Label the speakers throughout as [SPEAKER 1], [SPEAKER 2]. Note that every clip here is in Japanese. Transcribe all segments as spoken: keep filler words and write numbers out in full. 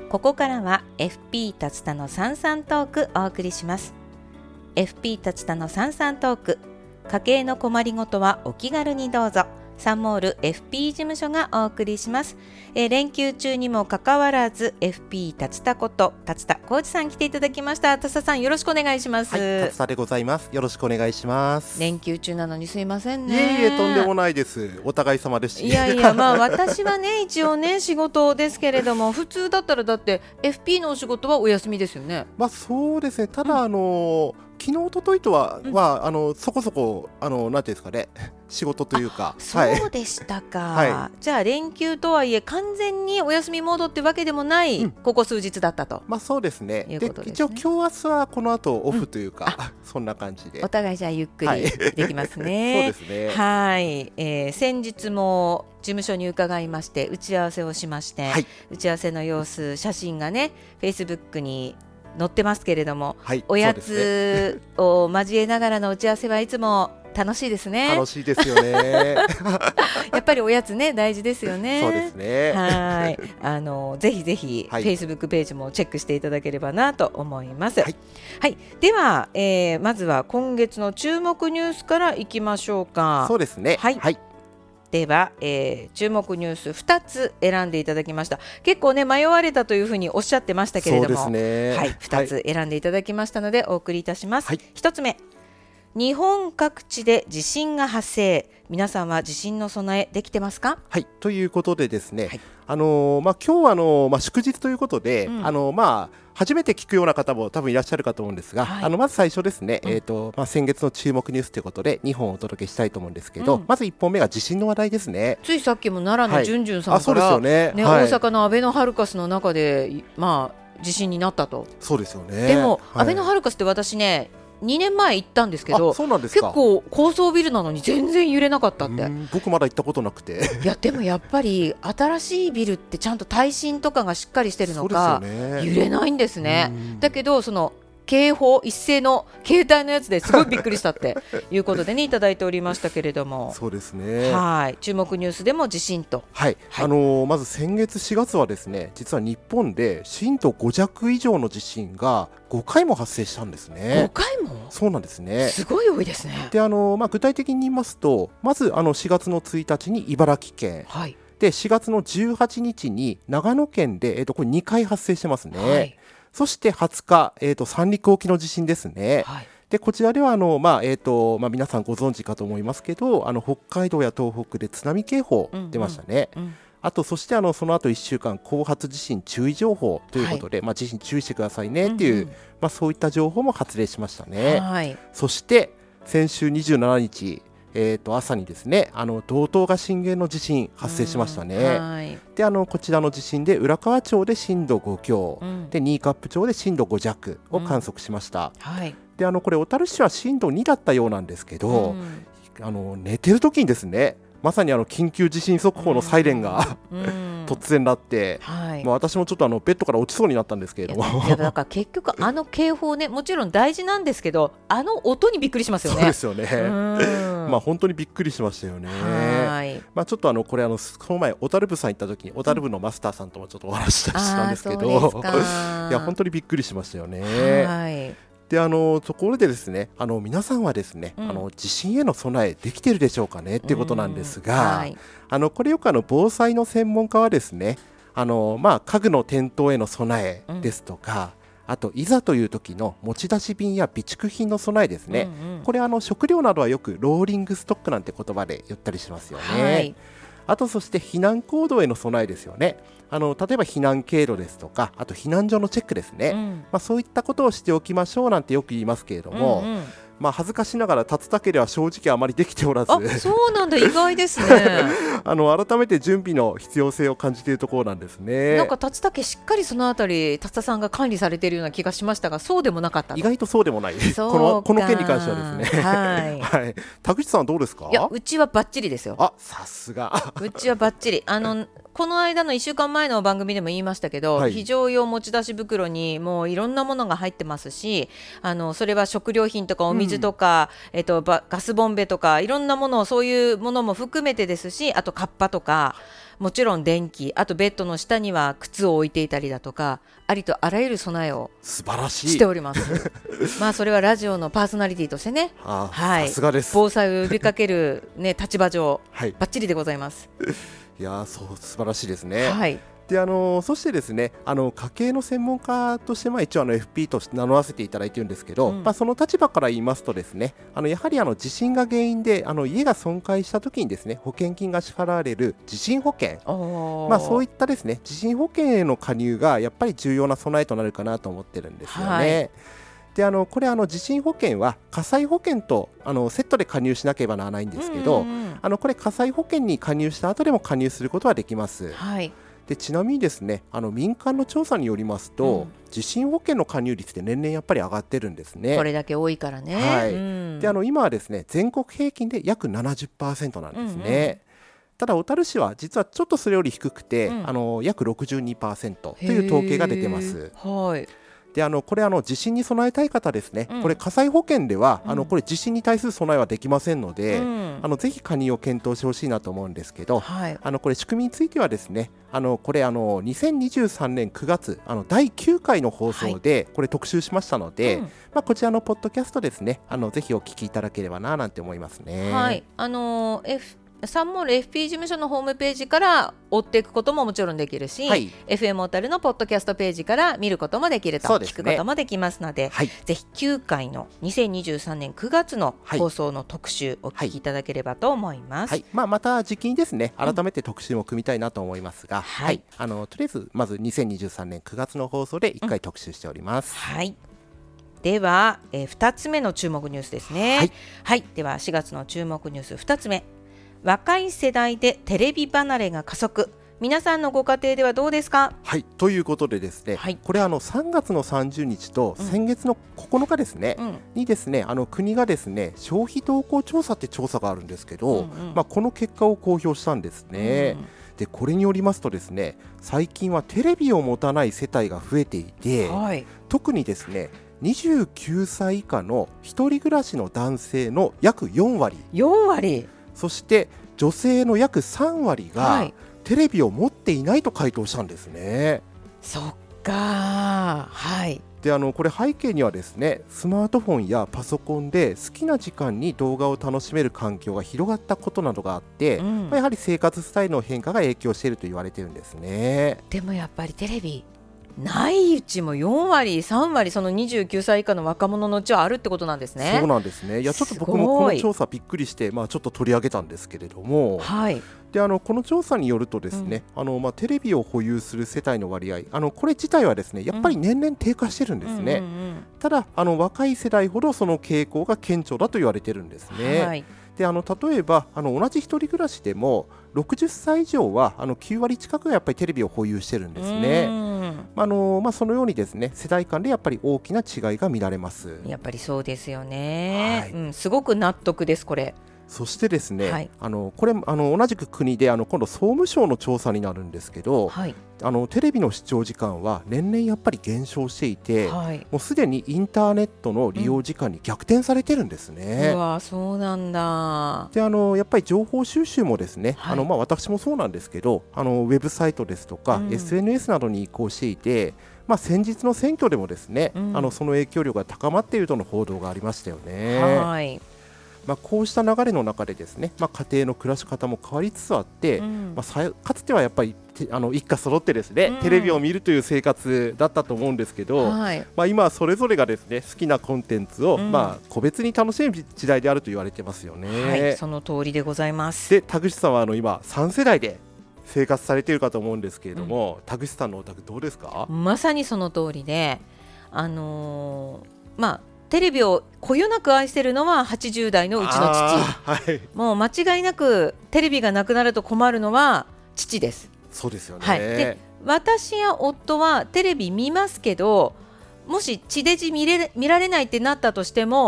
[SPEAKER 1] ここからは エフピー 竜田のさんさんトークお送りします。 エフピー 竜田のさんさんトーク、家計の困りごとはお気軽にどうぞ。サンモール エフピー 事務所がお送りします。えー、連休中にもかかわらず エフピー 竜田こと竜田浩二さん来ていただきました。竜田さん、よろしくお願いします。
[SPEAKER 2] はい、竜田でございます。よろしくお願いします。
[SPEAKER 1] 連休中なのにすいませんね。
[SPEAKER 2] いえいえ、とんでもないです。お互い様ですし。
[SPEAKER 1] いやいや、まあ私はね一応ね仕事ですけれども、普通だったらだって エフピー のお仕事はお休みですよね。
[SPEAKER 2] まあそうですね。ただ、
[SPEAKER 1] うん、
[SPEAKER 2] あの昨日一昨日とは、
[SPEAKER 1] うん、
[SPEAKER 2] はあのそこそこあのなんていうんですかね、仕事というか。
[SPEAKER 1] そうでしたか、はい、じゃあ連休とはいえ完全にお休みモードってわけでもない、うん、ここ数日だったと。
[SPEAKER 2] まあそうですね。
[SPEAKER 1] いうことですね。
[SPEAKER 2] で、一応今日明日はこの後オフというか、うん、そんな感じで
[SPEAKER 1] お互いじゃあゆっくりできますね。
[SPEAKER 2] そうですね。
[SPEAKER 1] はい、えー、先日も事務所に伺いまして打ち合わせをしまして、はい、打ち合わせの様子、写真がね Facebook に載ってますけれども、はい、おやつを交えながらの打ち合わせはいつも楽しいですね。
[SPEAKER 2] 楽しいですよね。
[SPEAKER 1] やっぱりおやつね大事ですよね。
[SPEAKER 2] そうですね。
[SPEAKER 1] はい、あのぜひぜひ、はい、Facebook ページもチェックしていただければなと思います。はい、はい、では、えー、まずは今月の注目ニュースからいきましょうか。
[SPEAKER 2] そうですね。
[SPEAKER 1] はい、はい、では、えー、注目ニュースふたつ選んでいただきました。結構ね迷われたというふうにおっしゃってましたけれども、
[SPEAKER 2] そうですね、
[SPEAKER 1] はい、ふたつ選んでいただきましたのでお送りいたします。はい、ひとつめ、日本各地で地震が発生、皆さんは地震の備えできてますか？
[SPEAKER 2] はい、ということでですね、はい、あのーまあ、今日はあのーまあ、祝日ということで、うん、あのーまあ、初めて聞くような方も多分いらっしゃるかと思うんですが、はい、あのまず最初ですね、うん、えーとまあ、先月の注目ニュースということでにほんお届けしたいと思うんですけど、うん、まずいっぽんめが地震の話題ですね。
[SPEAKER 1] ついさっきも奈良のじゅんじゅんさんから、はいねねはい、大阪のアベノハルカスの中で、まあ、地震になったと。
[SPEAKER 2] そうですよね。
[SPEAKER 1] でも、
[SPEAKER 2] はい、
[SPEAKER 1] アベノハルカスって私ねにねんまえ行ったんですけど、
[SPEAKER 2] そうなんですか。
[SPEAKER 1] 結構高層ビルなのに全然揺れなかったって。
[SPEAKER 2] 僕まだ行ったことなくて
[SPEAKER 1] いやでもやっぱり新しいビルってちゃんと耐震とかがしっかりしてるのか、ね、揺れないんですね。だけどその警報一斉の携帯のやつですごいびっくりしたっていうことでねいただいておりましたけれども
[SPEAKER 2] そうですね。
[SPEAKER 1] はい、注目ニュースでも地震と、
[SPEAKER 2] はいはい、あのー、まず先月しがつはですね、実は日本で震度ご弱以上の地震がごかいも発生したんですね。
[SPEAKER 1] ごかいも？
[SPEAKER 2] そうなんですね。
[SPEAKER 1] すごい多いですね。
[SPEAKER 2] で、あのーまあ、具体的に言いますと、まずあのしがつのついたちに茨城県、はい、でしがつのじゅうはちにちに長野県で、えー、とこれにかい発生してますね。はい、そしてはつか、えー、と三陸沖の地震ですね。はい、でこちらではあの、まあえーとまあ、皆さんご存知かと思いますけど、あの北海道や東北で津波警報出ましたね。うんうんうん、あとそしてあのその後いっしゅうかん後発地震注意情報ということで、はい、まあ、地震注意してくださいねっていう、うんうん、まあ、そういった情報も発令しましたね。はい、そして先週にじゅうしちにち、えー、と朝にですね、あの道東が震源の地震発生しましたね。はい、であのこちらの地震で浦河町で震度ごきょう、うん、で新冠町で震度ご弱を観測しました。うん、はい、であのこれ小樽市は震度にだったようなんですけど、うん、あの寝てる時にですね、まさにあの緊急地震速報のサイレンが、うん、突然鳴って、はい、まあ、私もちょっとあのベッドから落ちそうになったんですけれども、
[SPEAKER 1] いやだから結局あの警報ね、もちろん大事なんですけど、あの音にびっくりしますよね。
[SPEAKER 2] そうですよね。まあ本当にびっくりしましたよね。はい、まあ、ちょっとあのこれあのこの前小樽部さん行った時に小樽部のマスターさんともちょっとお話ししたんですけど、いや本当にびっくりしましたよね。はい、であのところでですね、あの皆さんはですね、うん、あの地震への備えできているでしょうかねっていうことなんですが、はい、あのこれよくあの防災の専門家はですね、あの、まあ、家具の転倒への備えですとか、うん、あといざという時の持ち出し便や備蓄品の備えですね、うんうん、これあの食料などはよくローリングストックなんて言葉で言ったりしますよね。はい、あとそして避難行動への備えですよね。あの例えば避難経路ですとか、あと避難所のチェックですね、うん、まあ、そういったことをしておきましょうなんてよく言いますけれども、うんうん、まあ、恥ずかしながら竜田家では正直あまりできておらず、
[SPEAKER 1] あ、そうなんだ、意外ですね
[SPEAKER 2] あの改めて準備の必要性を感じているところなんですね。
[SPEAKER 1] なんか竜田家しっかりそのあたり竜田さんが管理されているような気がしましたが、そうでもなかったの？
[SPEAKER 2] 意外とそうでもないこの、この件に関してはですね、はいはい、田口さんはどうですか？
[SPEAKER 1] いや、うちはバッチリですよ。
[SPEAKER 2] あ、さすが
[SPEAKER 1] うちはバッチリ、あのこの間のいっしゅうかんまえの番組でも言いましたけど、はい、非常用持ち出し袋にもういろんなものが入ってますし、あのそれは食料品とかお水とか、うん、えっと、ガスボンベとかいろんなものをそういうものも含めてですし、あとカッパとかもちろん電気、あとベッドの下には靴を置いていたりだとか、ありとあらゆる備えを
[SPEAKER 2] 素晴らしい
[SPEAKER 1] しておりますまあそれはラジオのパーソナリティとしてね、
[SPEAKER 2] あ、はい、さすがです。
[SPEAKER 1] 防災を呼びかける、ね、立場上、
[SPEAKER 2] はい、
[SPEAKER 1] バッチリでございます
[SPEAKER 2] いやそう素晴らしいですね。
[SPEAKER 1] はい、
[SPEAKER 2] であのそしてですね、あの家計の専門家として、まあ、一応あの エフピー として名乗らせていただいているんですけど、うん、まあ、その立場から言いますとですね、あのやはりあの地震が原因であの家が損壊した時にですね、保険金が支払われる地震保険、まあ、そういったですね地震保険への加入がやっぱり重要な備えとなるかなと思ってるんですよね。はい、であのこれあの地震保険は火災保険とあのセットで加入しなければならないんですけど、うんうんうん、あのこれ火災保険に加入した後でも加入することはできます。はい、でちなみにですね、あの民間の調査によりますと、うん、地震保険の加入率って年々やっぱり上がってるんですね。
[SPEAKER 1] これだけ多いからね。
[SPEAKER 2] はい、
[SPEAKER 1] うん、
[SPEAKER 2] であの今はですね全国平均で約 ななじゅっパーセント なんですね。うんうん、ただ小樽市は実はちょっとそれより低くて、うん、あの約 ろくじゅうにパーセント という統計が出てます。はい、であのこれあの地震に備えたい方ですね、うん、これ火災保険では、うん、あのこれ地震に対する備えはできませんので、うん、あのぜひ加入を検討してほしいなと思うんですけど、はい、あのこれ仕組みについてはですね、あのこれあのにせんにじゅうさんねんくがつあのだいきゅうかいの放送でこれ特集しましたので、はい、まあ、こちらのポッドキャストですね、あのぜひお聞きいただければななんて思いますね。
[SPEAKER 1] はい、あのー Fサンモール エフピー 事務所のホームページから追っていくことももちろんできるし、はい、エフエム 小樽のポッドキャストページから見ることもできると、ね、聞くこともできますので、はい、ぜひきゅうかいのにせんにじゅうさんねんくがつの放送の特集をお聞きいただければと思います。
[SPEAKER 2] はいはい、まあ、また時期にですね改めて特集も組みたいなと思いますが、うん、はい、あのとりあえずまずにせんにじゅうさんねんくがつの放送でいっかい特集しております。
[SPEAKER 1] うん、はい、では、えー、ふたつめの注目ニュースですね。はい、はい、ではしがつの注目ニュースふたつめ、若い世代でテレビ離れが加速、皆さんのご家庭ではどうですか。
[SPEAKER 2] はい、ということでですね、はい、これあのさんがつのさんじゅうにちと先月のここのかですね、うん、にですねあの国がですね消費動向調査って調査があるんですけど、うんうん、まあ、この結果を公表したんですね。うん、でこれによりますとですね、最近はテレビを持たない世帯が増えていて、はい、特にですねにじゅうきゅうさい以下の一人暮らしの男性の約よんわり、
[SPEAKER 1] よんわり、
[SPEAKER 2] そして女性の約さんわりが、はい、テレビを持っていないと回答したんですね。
[SPEAKER 1] そっか、はい、
[SPEAKER 2] であのこれ背景にはですねスマートフォンやパソコンで好きな時間に動画を楽しめる環境が広がったことなどがあって、うん、まあ、やはり生活スタイルの変化が影響していると言われているんですね。
[SPEAKER 1] でもやっぱりテレビないうちもよんわりさんわり、そのにじゅうきゅうさい以下の若者のうちはあるってことなんですね。
[SPEAKER 2] そうなんですね。いやちょっと僕もこの調査びっくりして、まあ、ちょっと取り上げたんですけれども、はい、であのこの調査によるとですね、うん、あのまあ、テレビを保有する世帯の割合、あのこれ自体はですねやっぱり年々低下してるんですね。うんうんうんうん、ただあの若い世代ほどその傾向が顕著だと言われてるんですね。はい、であの例えばあの同じ一人暮らしでもろくじゅっさい以上はあのきゅうわり近くがやっぱりテレビを保有してるんですね。あのまあ、そのようにですね世代間でやっぱり大きな違いが見られます。
[SPEAKER 1] やっぱりそうですよね。はい、うん、すごく納得ですこれ。
[SPEAKER 2] そしてですね、はい、あのこれあの同じく国であの今度総務省の調査になるんですけど、はい、あのテレビの視聴時間は年々やっぱり減少していて、はい、もうすでにインターネットの利用時間に逆転されてるんですね。
[SPEAKER 1] うん、うわそうなんだ。
[SPEAKER 2] であのやっぱり情報収集もですね、はい、あのまあ、私もそうなんですけどあのウェブサイトですとか、うん、エスエヌエス などに移行していて、まあ、先日の選挙でもですね、うん、あのその影響力が高まっているとの報道がありましたよね。はい、まあ、こうした流れの中でですね、まあ、家庭の暮らし方も変わりつつあって、うん、まあ、かつてはやっぱりあの一家揃ってですね、うん、テレビを見るという生活だったと思うんですけど、はい、まあ、今はそれぞれがですね好きなコンテンツを、うん、まあ、個別に楽しむ時代であると言われてますよね。
[SPEAKER 1] はい、その通りでございます。
[SPEAKER 2] で田口さんはあの今さんせだいで生活されているかと思うんですけれども、うん、田口さんのお宅どうですか。
[SPEAKER 1] まさにその通りで、あのー、まあテレビをこよなく愛しているのははちじゅうだいのうちの父、はい、もう間違いなくテレビがなくなると困るのは父です。
[SPEAKER 2] そうですよね。
[SPEAKER 1] はい、で私や夫はテレビ見ますけど、もし地デジ見れ見られないってなったとしても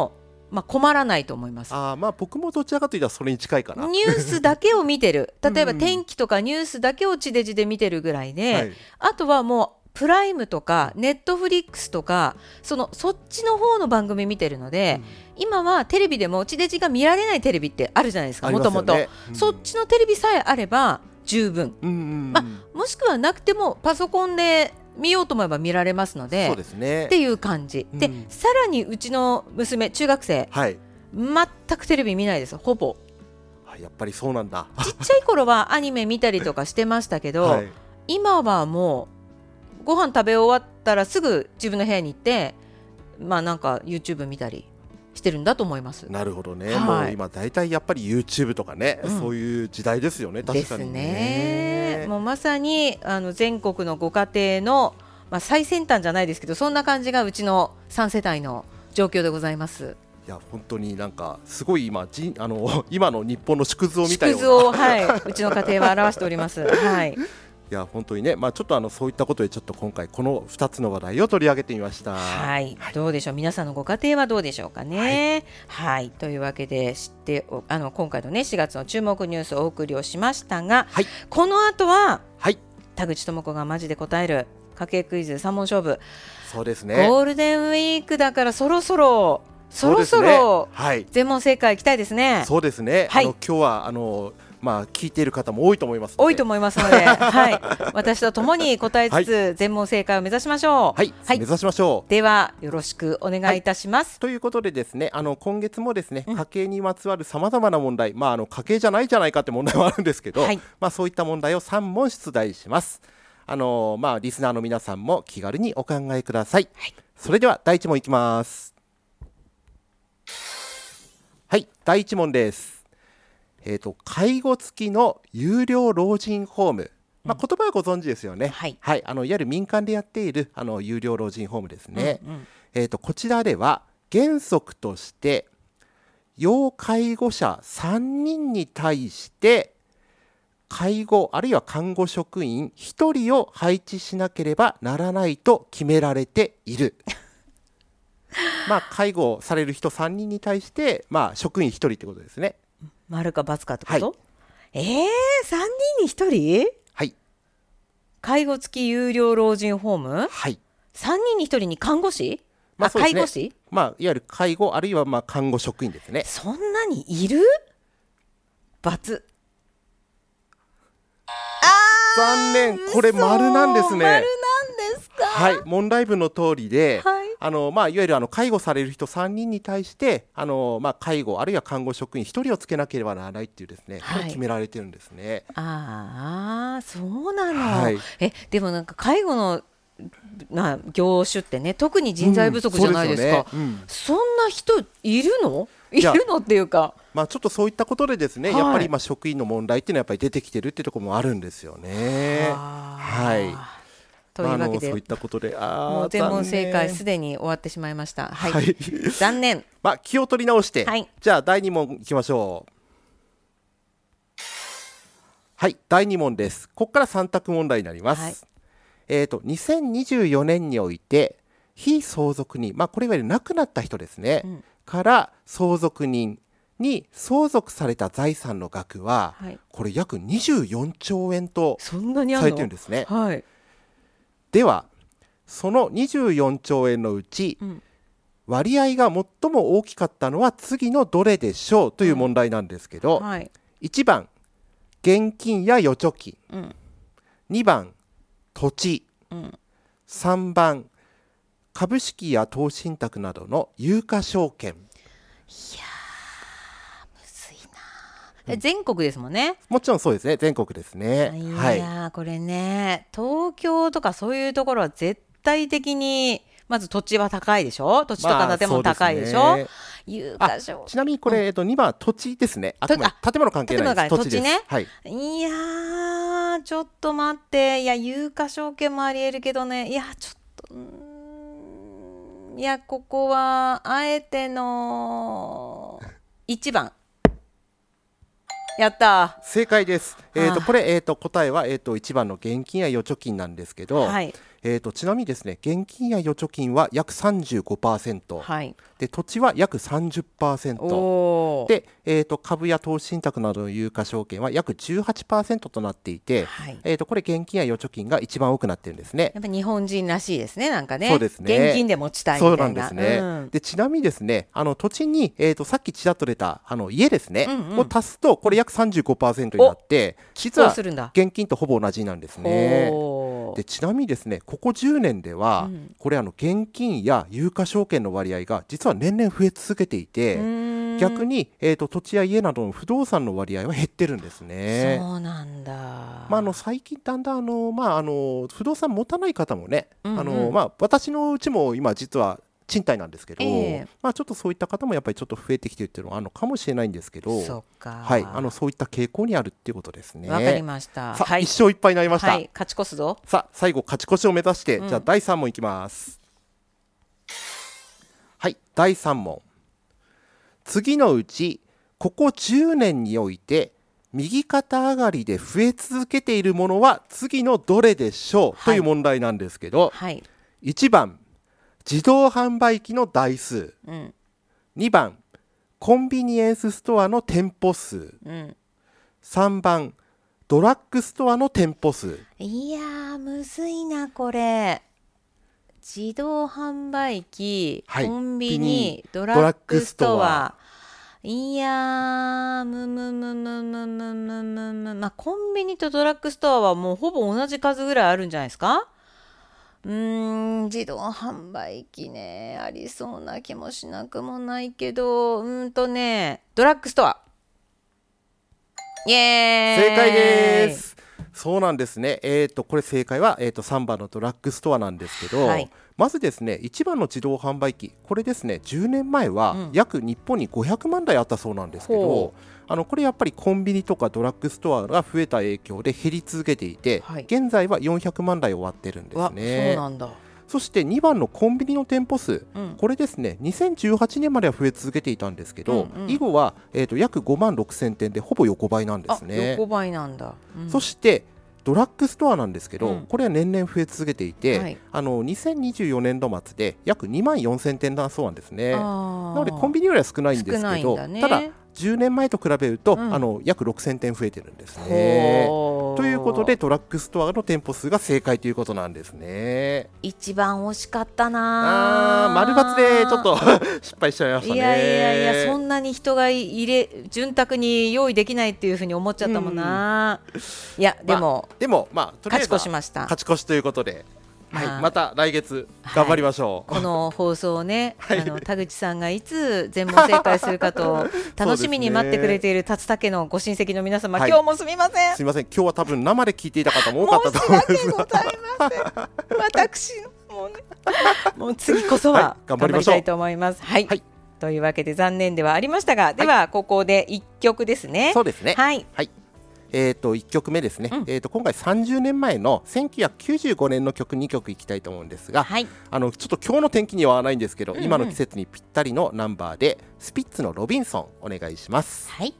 [SPEAKER 1] まあ、困らないと思います。
[SPEAKER 2] あ、まあ、僕もどちらかというとそれに近いかな。
[SPEAKER 1] ニュースだけを見てる例えば天気とかニュースだけを地デジで見てるぐらいで、はい、あとはもうプライムとかネットフリックスとか そのそっちの方の番組見てるので、うん、今はテレビでも地デジが見られないテレビってあるじゃないですか。もともとそっちのテレビさえあれば十分、うんうんうんまあ、もしくはなくてもパソコンで見ようと思えば見られますので、
[SPEAKER 2] そうですね、
[SPEAKER 1] っていう感じ、うん、でさらにうちの娘中学生、はい、全くテレビ見ないです。ほぼ
[SPEAKER 2] やっぱりそうなんだ。
[SPEAKER 1] ちっちゃい頃はアニメ見たりとかしてましたけど、はい、今はもうご飯食べ終わったらすぐ自分の部屋に行って、まあなんか YouTube 見たりしてるんだと思います。
[SPEAKER 2] なるほどね、はい、もう今だいたいやっぱり YouTube とかね、うん、そういう時代ですよね。確かに ね,
[SPEAKER 1] ですね。もうまさにあの全国のご家庭の、まあ、最先端じゃないですけどそんな感じがうちのさん世帯の状況でございます。
[SPEAKER 2] いや本当になんかすごい今じあの今の日本の縮図を見たような
[SPEAKER 1] 縮図を、はい、うちの家庭は表しております。はい
[SPEAKER 2] いや本当にね、まあ、ちょっとあのそういったことでちょっと今回このふたつの話題を取り上げてみました。
[SPEAKER 1] はい、はい、どうでしょう皆さんのご家庭はどうでしょうかね。はい、はい、というわけで知ってあの今回のねしがつの注目ニュースをお送りをしましたが、はい、この後は、はい、田口智子がマジで答える家計クイズさん問勝負。
[SPEAKER 2] そうですね、
[SPEAKER 1] ゴールデンウィークだからそろそろそろそろ、ねはい、全問正解いきたいですね。
[SPEAKER 2] そうですね、はい、あの今日はあのまあ、聞いている方も多いと思いますので
[SPEAKER 1] 多いと思いますので、はい、私とともに答えつつ、はい、全問正解を目指しましょう。
[SPEAKER 2] はい、はい、目指しましょう。
[SPEAKER 1] ではよろしくお願いいたします。
[SPEAKER 2] はい、ということでですね、あの今月もですね、うん、家計にまつわるさまざまな問題、まあ、あの家計じゃないじゃないかって問題はあるんですけど、はいまあ、そういった問題をさん問出題します。あの、まあ、リスナーの皆さんも気軽にお考えください。はい、それではだいいち問いきます。はい、だいいち問です。えー、と介護付きの有料老人ホーム、まあ、言葉はご存知ですよね。うんはいはい、あのいわゆる民間でやっているあの有料老人ホームですね。うんうんえー、とこちらでは原則として要介護者さんにんに対して介護あるいは看護職員ひとりを配置しなければならないと決められているまあ介護される人さんにんに対して、まあ、職員ひとりってことですね。
[SPEAKER 1] 丸か×かってこと、はい、えー、さんにんにひとり、はい、介護付き有料老人ホーム、はい、さんにんにひとりに看護師、まあそうですね、介護士、
[SPEAKER 2] まあ、いわゆる介護あるいはまあ看護職員ですね。
[SPEAKER 1] そんなにいる×。
[SPEAKER 2] 残念、これ丸なんですね。
[SPEAKER 1] 丸なんですか。
[SPEAKER 2] はい、問題文の通りで、はいあのまあ、いわゆるあの介護される人さんにんに対してあの、まあ、介護あるいは看護職員ひとりをつけなければならないっていうですね、はい、これ決められてるんですね。
[SPEAKER 1] ああそうなの、
[SPEAKER 2] はい、
[SPEAKER 1] えでもなんか介護のまあ、業種ってね特に人材不足じゃないですか、うん そ, す、ねうん、そんな人いるのいるのっていうか、
[SPEAKER 2] まあ、ちょっとそういったことでですね、はい、やっぱり今職員の問題っていうのはやっぱり出てきてるっていうところもあるんですよね。はい
[SPEAKER 1] というわけで、
[SPEAKER 2] まあ、そういったことであ
[SPEAKER 1] もう全問正解すでに終わってしまいました。はい、はい、残念
[SPEAKER 2] まあ、気を取り直して、はい、じゃあだいに問いきましょう。はい、だいに問です。ここからさん択問題になります。はいえー、とにせんにじゅうよねんにおいて非相続人、まあ、これいわゆる亡くなった人ですね、うん、から相続人に相続された財産の額は、はい、これ約にじゅうよんちょうえんとされてるんですね。はい、ではそのにじゅうよんちょうえんのうち、うん、割合が最も大きかったのは次のどれでしょうという問題なんですけど、うんはい、いちばん現金や預貯金、うん、にばん土地、うん、さんばん株式や投資信託などの有価証券。いや
[SPEAKER 1] むずいな、うん、全国ですもんね。
[SPEAKER 2] もちろんそうですね、全国ですね。
[SPEAKER 1] いや、はい、これね東京とかそういうところは絶対的にまず土地は高いでしょ。土地とか建物高いでしょ、まあね、有価証
[SPEAKER 2] ちなみにこれ、うんえっと、にばんは土地ですね。あくまで建物関係ないです。土地です。
[SPEAKER 1] ね
[SPEAKER 2] はい、
[SPEAKER 1] いやちょっと待って、いや有価証券もありえるけどね、いやちょっとうーんいやここはあえてのいちばんやった
[SPEAKER 2] 正解です。えー、とこれ、えー、と答えは、えー、といちばんの現金や預貯金なんですけど、はいえー、とちなみにですね、現金や預貯金は約 さんじゅうごパーセント、
[SPEAKER 1] はい、
[SPEAKER 2] で土地は約 さんじゅっパーセント で、えー、と株や投資信託などの有価証券は約 じゅうはちパーセント となっていて、はい、えー、とこれ現金や預貯金が一番多くなってるんですね。
[SPEAKER 1] やっぱ日本人らしいですね。なんかね、
[SPEAKER 2] そうですね、
[SPEAKER 1] 現金で持ちたいみたいな。
[SPEAKER 2] そうなんですね、うん、でちなみにですね、あの土地に、えー、とさっきちらっと出たあの家ですね、うんうん、を足すとこれ約 さんじゅうごパーセント になって、実は現金とほぼ同じなんですね。でちなみにですね、ここじゅうねんでは、うん、これあの現金や有価証券の割合が実は年々増え続けていて、逆に、えー、と土地や家などの不動産の割合は減ってるんですね。
[SPEAKER 1] そうなんだ、
[SPEAKER 2] まあ、あの最近だんだんあの、まあ、あの不動産持たない方もね、うんうん、あのまあ、私のうちも今実は賃貸なんですけど、えーまあ、ちょっとそういった方もやっぱりちょっと増えてきてるっていうのはあるのかもしれないんですけど、
[SPEAKER 1] そっか、
[SPEAKER 2] はい、あのそういった傾向にあるっていうことですね。
[SPEAKER 1] わかりました。
[SPEAKER 2] さあ、はい、一勝いっぱいになりました、はい、
[SPEAKER 1] 勝ち越すぞ。
[SPEAKER 2] さあ最後勝ち越しを目指して、うん、じゃあだいさん問いきます。はい、だいさん問。次のうちここじゅうねんにおいて右肩上がりで増え続けているものは次のどれでしょう、はい、という問題なんですけど、はい、いちばん自動販売機の台数、うん、にばんコンビニエンスストアの店舗数、うん、さんばんドラッグストアの店舗数。
[SPEAKER 1] いやーむずいなこれ。自動販売機、はい、コンビニ、ドラッグストア。いやーむむむむむむむむむまあコンビニとドラッグストアはもうほぼ同じ数ぐらいあるんじゃないですか。うーん自動販売機ね、ありそうな気もしなくもないけど、うーんとねドラッグストア。イエーイ、
[SPEAKER 2] 正解です。そうなんですね。えーとこれ正解は、えーとさんばんのドラッグストアなんですけど、はい、まずですねいちばんの自動販売機、これですねじゅうねんまえは約日本にごひゃくまんだいあったそうなんですけど、うん、あのこれやっぱりコンビニとかドラッグストアが増えた影響で減り続けていて、はい、現在はよんひゃくまんだいを割ってるんですね。
[SPEAKER 1] そうなんだ。
[SPEAKER 2] そしてにばんのコンビニの店舗数、うん、これですねにせんじゅうはちねんまでは増え続けていたんですけど、うんうん、以後は、えーと約ごまんろくせんてんでほぼ横ばいなんですね。
[SPEAKER 1] 横ばいなんだ、うん、
[SPEAKER 2] そしてドラッグストアなんですけど、うん、これは年々増え続けていて、はい、あのにせんにじゅうよねんど末で約にまんよんせんてんだそうなんですね。なのでコンビニよりは少ないんですけど、ね、ただじゅうねんまえと比べると、うん、あの約ろくせんてん増えてるんですね。ということでドラッグストアの店舗数が正解ということなんですね。
[SPEAKER 1] 一番惜しかったな
[SPEAKER 2] あー、丸×でちょっと失敗しちゃいましたね。
[SPEAKER 1] いやいやいや、そんなに人が入れ潤沢に用意できないっていうふうに思っちゃったもんな、うん、いやでも、
[SPEAKER 2] まあ、でもまあとりあえず
[SPEAKER 1] 勝ち越しました。
[SPEAKER 2] 勝ち越しということで、はい、また来月頑張りましょう、
[SPEAKER 1] はい、この放送をね、はい、あの田口さんがいつ全問正解するかと楽しみに待ってくれている竜田家のご親戚の皆様、はい、今日もすみません。
[SPEAKER 2] すみません、今日は多分生で聞いていた方も多かったと思います。
[SPEAKER 1] 申し訳ございません私もうねもう次こそは頑張りたいと思います。はい、はい、というわけで残念ではありましたが、ではここでいっきょくですね。
[SPEAKER 2] そうですね、
[SPEAKER 1] はい、
[SPEAKER 2] はい、えー、といっきょくめですね、うん、えー、と今回さんじゅうねんまえのせんきゅうひゃくきゅうじゅうごねんの曲にきょくいきたいと思うんですが、はい、あのちょっと今日の天気には合わないんですけど、うんうん、今の季節にぴったりのナンバーでスピッツのロビンソンお願いします。
[SPEAKER 1] はい、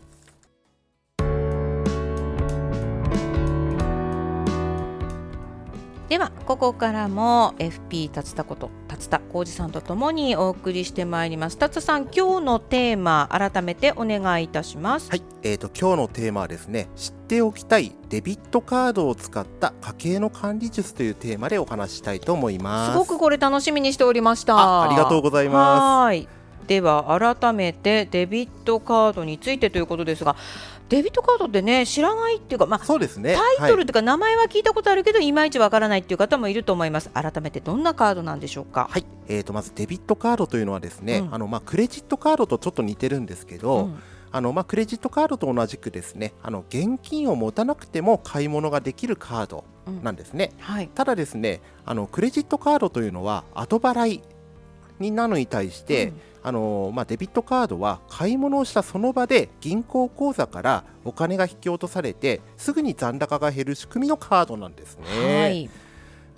[SPEAKER 1] ではここからも エフピー 竜田こと竜田浩二さんとともにお送りしてまいります。竜田さん、今日のテーマ改めてお願いいたします。
[SPEAKER 2] はい、えーと、今日のテーマはですね、知っておきたいデビットカードを使った家計の管理術というテーマでお話ししたいと思います。
[SPEAKER 1] すごくこれ楽しみにしておりました。
[SPEAKER 2] あ, ありがとうございます。
[SPEAKER 1] はい、では改めてデビットカードについてということですが、デビットカードってね知らないっていうか、まあ、
[SPEAKER 2] そうですね、
[SPEAKER 1] タイトルというか名前は聞いたことあるけど、はい、いまいちわからないっていう方もいると思います。改めてどんなカードなんでしょうか。
[SPEAKER 2] はい、えーとまずデビットカードというのはですね、うん、あのまあクレジットカードとちょっと似てるんですけど、うん、あのまあクレジットカードと同じくですね、あの現金を持たなくても買い物ができるカードなんですね、うん、はい、ただですね、あのクレジットカードというのは後払いになるのに対して、うん、あのまあ、デビットカードは買い物をしたその場で銀行口座からお金が引き落とされてすぐに残高が減る仕組みのカードなんですね。はい、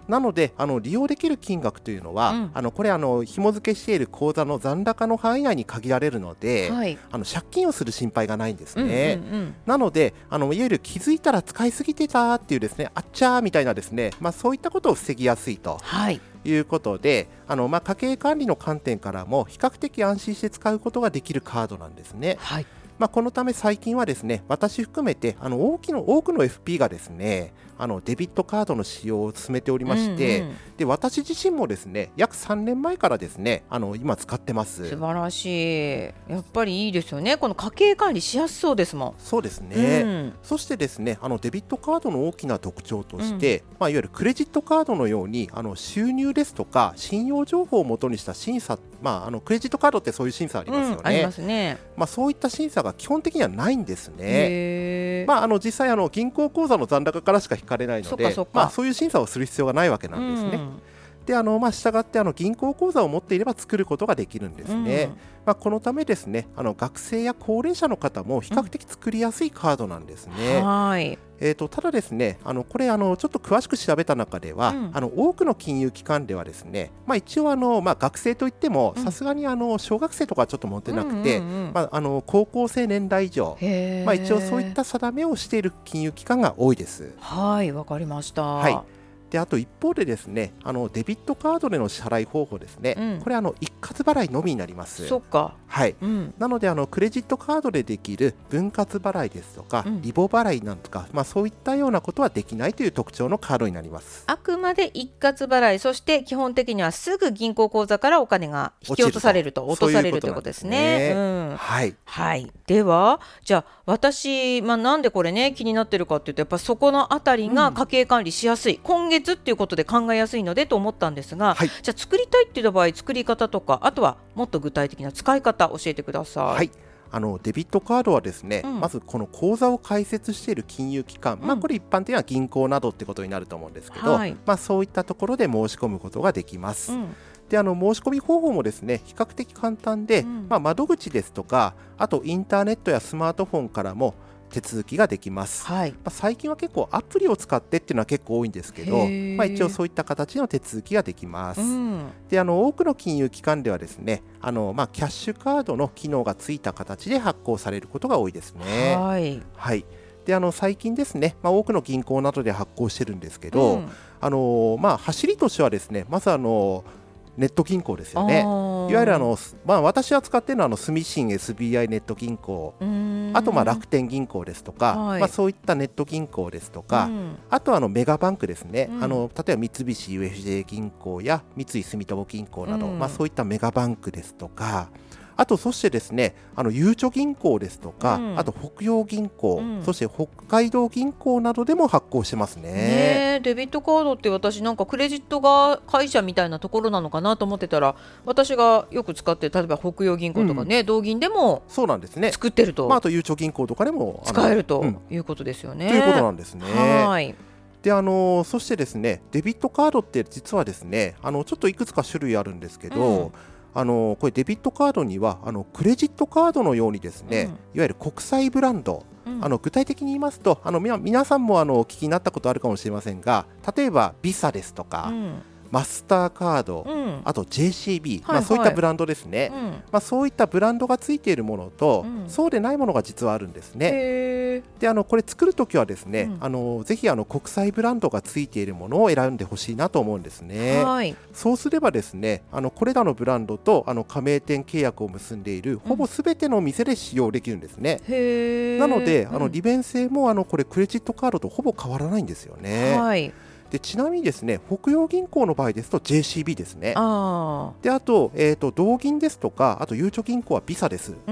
[SPEAKER 2] なのであの利用できる金額というのは、うん、あのこれあの紐付けしている口座の残高の範囲内に限られるので、はい、あの借金をする心配がないんですね、うんうんうん、なのであのいわゆる気づいたら使いすぎてたっていうですね、あっちゃーみたいなですね、まあ、そういったことを防ぎやすいと、はい、いうことで、あの、まあ、家計管理の観点からも比較的安心して使うことができるカードなんですね、はい。まあ、このため最近はですね、私含めてあの大きの多くの エフピー がですね、あのデビットカードの使用を進めておりまして、うんうん、で私自身もですね約さんねんまえからですねあの今使ってます。
[SPEAKER 1] 素晴らしい。やっぱりいいですよね。この家計管理しやすそうですもん。
[SPEAKER 2] そうですね、うん、そしてですねあのデビットカードの大きな特徴として、うんまあ、いわゆるクレジットカードのようにあの収入ですとか信用情報をもとにした審査、まあ、あのクレジットカードってそういう審査ありますよね、うん、
[SPEAKER 1] ありますね。
[SPEAKER 2] まあ、そういった審査が基本的にはないんですね。まあ、あの実際あの銀行口座の残高からしか引かれないので、そまあ、そういう審査をする必要がないわけなんですね、うん、であの、まあ、従ってあの銀行口座を持っていれば作ることができるんですね、うんまあ、このためですねあの学生や高齢者の方も比較的作りやすいカードなんですね、うんはいえー、とただですねあのこれあのちょっと詳しく調べた中では、うん、あの多くの金融機関ではですね、まあ、一応あの、まあ、学生といってもさすがにあの小学生とかはちょっと持ってなくて、うんうんうんまあ、あの高校生年代以上、まあ、一応そういった定めをしている金融機関が多いです。
[SPEAKER 1] はいわかりました、
[SPEAKER 2] はいであと一方でですねあのデビットカードでの支払い方法ですね、うん、これあの一括払いのみになります。
[SPEAKER 1] そっか、
[SPEAKER 2] はいうん、なのであのクレジットカードでできる分割払いですとか、うん、リボ払いなんとか、まあ、そういったようなことはできないという特徴のカードになります。
[SPEAKER 1] あくまで一括払い、そして基本的にはすぐ銀行口座からお金が引き落とされると落とされるということですね。うん
[SPEAKER 2] はい、
[SPEAKER 1] はい、ではじゃあ私、まあ、なんでこれね気になってるかっていうとやっぱそこのあたりが家計管理しやすい、うん、今月っていうことで考えやすいのでと思ったんですが、はい、じゃあ作りたいっていう場合作り方とかあとはもっと具体的な使い方教えてください。
[SPEAKER 2] はいあのデビットカードはですね、うん、まずこの口座を開設している金融機関、うんまあ、これ一般的には銀行などってことになると思うんですけど、はいまあ、そういったところで申し込むことができます、うん、であの申し込み方法もですね比較的簡単で、うんまあ、窓口ですとかあとインターネットやスマートフォンからも手続きができます、はいまあ、最近は結構アプリを使ってっていうのは結構多いんですけど、まあ、一応そういった形の手続きができます、うん、であの多くの金融機関ではですねあの、まあ、キャッシュカードの機能がついた形で発行されることが多いですね。はい、はいであの最近ですね、まあ、多くの銀行などで発行してるんですけど、うんあのまあ、走りとしてはですねまずあのネット銀行ですよね。いわゆるあの、まあ、私は使っているのはあの住信 エスビーアイ ネット銀行、あとまあ楽天銀行ですとか、はいまあ、そういったネット銀行ですとか、うん、あとはあのメガバンクですね、うん、あの例えば三菱 ユーエフジェー 銀行や三井住友銀行など、うんまあ、そういったメガバンクですとかあとそしてですねあのゆうちょ銀行ですとか、うん、あと北洋銀行、うん、そして北海道銀行などでも発行してます ね,
[SPEAKER 1] ねデビットカードって私なんかクレジットが会社みたいなところなのかなと思ってたら私がよく使って例えば北洋銀行とかね、うん、同銀でもそうなんですね作ってると、
[SPEAKER 2] まあ、あとゆうちょ銀行とかでも
[SPEAKER 1] 使えるということですよね、
[SPEAKER 2] うん、ということなんですね。はいであのそしてですねデビットカードって実はですねあのちょっといくつか種類あるんですけど、うんあのこれデビットカードにはあのクレジットカードのようにですね、うん、いわゆる国際ブランド、うん、あの具体的に言いますとあのみ皆さんもあのお聞きになったことあるかもしれませんが例えばビザですとか、うんマスターカード、うん、あと ジェーシービー、はいはいまあ、そういったブランドですね、うんまあ、そういったブランドがついているものと、うん、そうでないものが実はあるんですね。であのこれ作るときはですね、うん、あのぜひあの国際ブランドがついているものを選んでほしいなと思うんですね。はいそうすればですねあのこれらのブランドとあの加盟店契約を結んでいるほぼすべての店で使用できるんですね、うん、へなのであの利便性もあのこれクレジットカードとほぼ変わらないんですよね。はいでちなみにですね北洋銀行の場合ですと ジェーシービー ですね。あであと、えーと、同銀ですとかあとゆうちょ銀行はビザです、うん、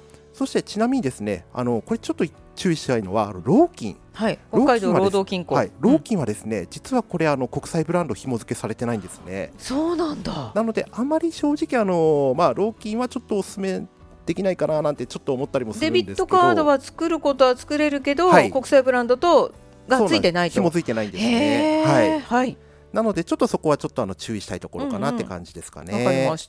[SPEAKER 2] そしてちなみにですねあのこれちょっと注意したいのはローキン、はい、
[SPEAKER 1] 北海道労働金庫、
[SPEAKER 2] はい、ローキンはですね、うん、実はこれあの国際ブランド紐付けされてないんですね。
[SPEAKER 1] そうなんだ。
[SPEAKER 2] なのであまり正直あの、まあ、ローキンはちょっとおすすめできないかななんてちょっと思ったりもするんですけど
[SPEAKER 1] デビットカードは作ることは作れるけど、はい、国際ブランドとがついてないと
[SPEAKER 2] 紐付いてないんですね。はい、はいなのでちょっとそこはちょっとあの注意したいところかなって感じですかね。わ、
[SPEAKER 1] うんうん、かりました。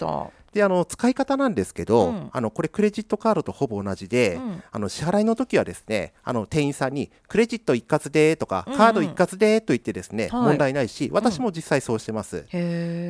[SPEAKER 2] であの使い方なんですけど、
[SPEAKER 1] うん、
[SPEAKER 2] あのこれクレジットカードとほぼ同じで、うん、あの支払いの時はですね、あの店員さんにクレジット一括でとか、うんうん、カード一括でと言ってですね、はい、問題ないし、私も実際そうしてます、うん、